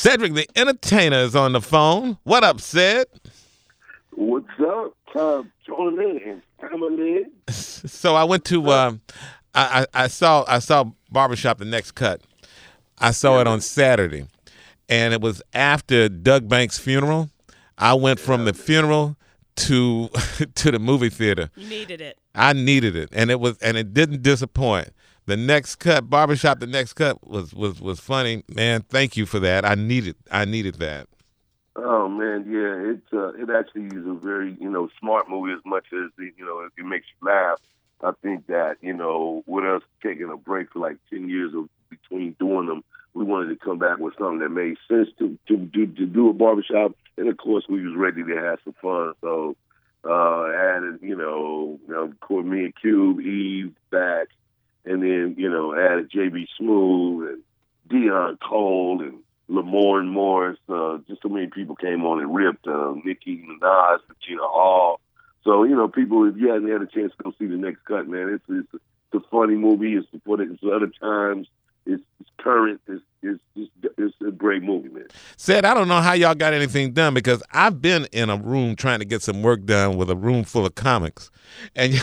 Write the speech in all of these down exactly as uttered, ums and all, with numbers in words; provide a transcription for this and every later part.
Cedric the Entertainer is on the phone. What up, Ced? What's up, Tom Jordan? So I went to, um, I, I, I saw I saw Barbershop The Next Cut. I saw it on Saturday, and it was after Doug Banks' funeral. I went from the funeral to to the movie theater. You needed it. I needed it, and it was and it didn't disappoint. The Next Cut, Barbershop The Next Cut was was was funny, man. Thank you for that. I needed I needed that. Oh man, yeah, it's uh, it actually is a very you know smart movie as much as it, you know it makes you laugh. I think that you know with us taking a break for like ten years of between doing them, we wanted to come back with something that made sense to to do to do a barbershop, and of course we was ready to have some fun. So uh, added you know, you know of course me and Cube, Eve back, and then you know added J B Smooth and Dion Cole and Lamorne Morris, uh, just so many people came on and ripped, uh, Nicki Minaj, Regina Hall. So, you know, people, if you hadn't had a chance to go see The Next Cut, man, it's, it's, it's a funny movie. It's for it's other times. It's, it's current. It's, it's, it's, it's a great movie, man. Ced, I don't know how y'all got anything done because I've been in a room trying to get some work done with a room full of comics. And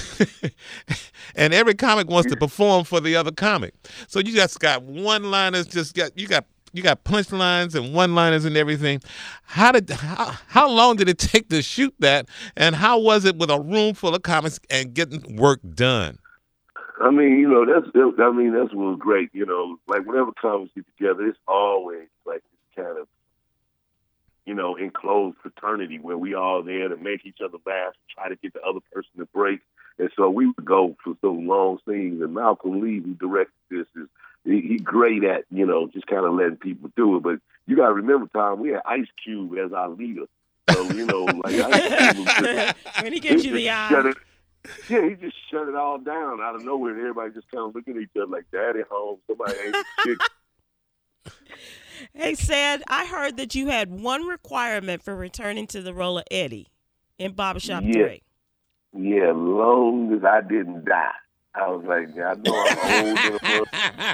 and every comic wants to perform for the other comic. So you just got one-liners, just got, you got, You got punchlines and one-liners and everything. How did how, how long did it take to shoot that, and how was it with a room full of comics and getting work done? I mean, you know, that's I mean that's what was great. You know, like whenever comics get together, it's always like this kind of you know enclosed fraternity where we all there to make each other laugh, try to get the other person to break. And so we would go for some long scenes. And Malcolm Lee, who directed this, is He, he great at, you know, just kind of letting people do it. But you got to remember, Tom, we had Ice Cube as our leader. So, you know, like Ice Cube was just, when he gives you the eye. It, yeah, he just shut it all down out of nowhere. And everybody just kind of looking at each other like, Daddy home, somebody ain't shit. Hey, Ced, I heard that you had one requirement for returning to the role of Eddie in Barbershop yeah. three. Yeah, long as I didn't die. I was like, I know I'm old enough.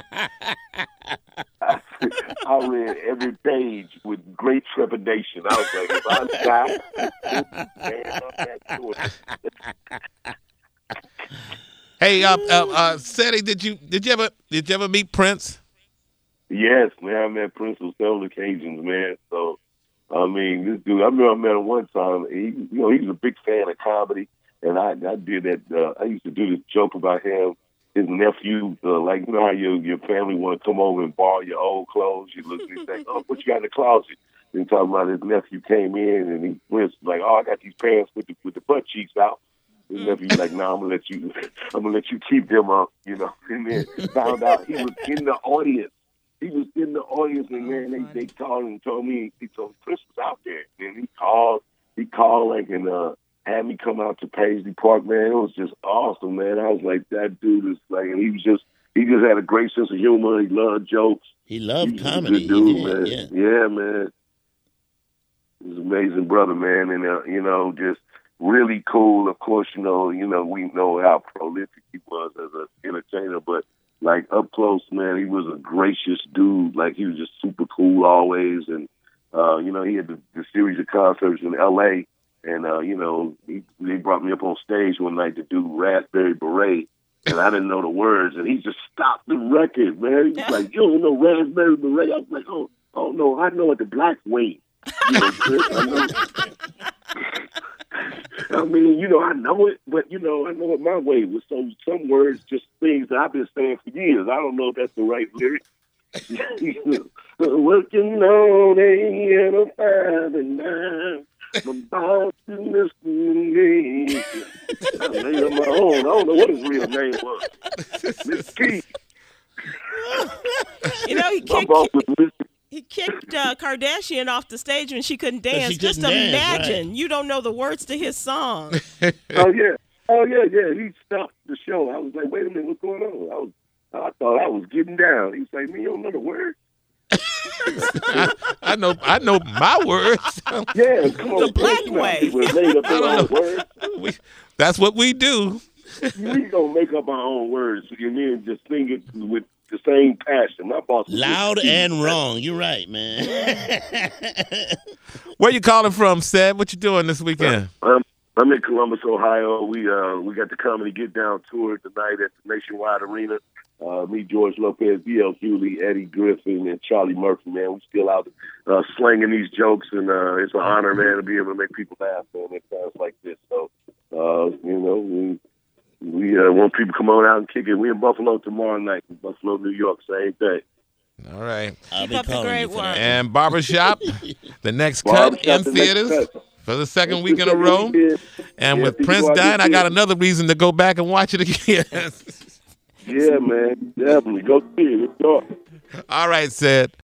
I, I read every page with great trepidation. I was like, if I die, man, I'm not doing it. Hey, uh, uh, uh, Ceddy, did you did you ever did you ever meet Prince? Yes, man. I met Prince on several occasions, man. So, I mean, this dude. I remember I met him one time. He, you know, he was a big fan of comedy. And I, I did that. Uh, I used to do this joke about him, his nephew. Uh, like you know how your your family want to come over and borrow your old clothes. You look and say, "Oh, what you got in the closet?" And talking about his nephew came in and he was like, "Oh, I got these pants with the with the butt cheeks out." His nephew's like, "No, nah, I'm gonna let you. I'm gonna let you keep them up." You know. And then found out he was in the audience. He was in the audience, and man, they they called and told me he told Chris was out there. And he called. He called like and uh. had me come out to Paisley Park, man. It was just awesome, man. I was like, that dude is like, and he was just, he just had a great sense of humor. He loved jokes. He loved he comedy. Dude, he did, man. Yeah. yeah, man. He's an amazing brother, man, and uh, you know, just really cool. Of course, you know, you know, we know how prolific he was as an entertainer, but like up close, man, he was a gracious dude. Like he was just super cool always, and uh, you know, he had the, the series of concerts in L A. And, uh, you know, he, they brought me up on stage one night to do Raspberry Beret, and I didn't know the words, and he just stopped the record, man. He was like, you don't know Raspberry Beret? I was like, oh, oh no, I know it the black way. You know, Chris, I know. I mean, you know, I know it, but, you know, I know it my way. With some, some words, just things that I've been saying for years. I don't know if that's the right lyric. Working on a and a five and nine. My boss is listening to me. I made up my own. I don't know what his real name was. Miss Keith. You know, he My kicked, boss was listening. he kicked uh, Kardashian off the stage when she couldn't dance. she Just couldn't dance, imagine. right. You don't know the words to his song. Oh, yeah. Oh, yeah, yeah. He stopped the show. I was like, wait a minute, what's going on? I was, I thought I was getting down. He was like, man, you don't know the words? I, I know I know my words. Yeah, come on. The black you know, way. people made up their own words. We, that's what we do. We gonna make up our own words and then just sing it with the same passion. My boss was Loud just- and wrong. You're right, man. Where you calling from, Seb? What you doing this weekend? Um, I'm in Columbus, Ohio. We uh we got the Comedy Get Down tour tonight at the Nationwide Arena. Uh, me, George Lopez, B L Hewley, Eddie Griffin, and Charlie Murphy. Man, we still out uh, slinging these jokes, and uh, it's an honor, man, to be able to make people laugh, man, at times like this. So, uh, you know, we we uh, want people to come on out and kick it. We in Buffalo tomorrow night, Buffalo, New York, same day. All right. I'll Keep be up the calling great you for work. that. And Barbershop, the next cut Barbershop, in the next theaters cut. for the second It's week the in a second row. weekend. And Yeah, with people Prince go out dying, this I got year. another reason to go back and watch it again. Yeah, man, definitely. Go see it. It's dark. All right, Sid.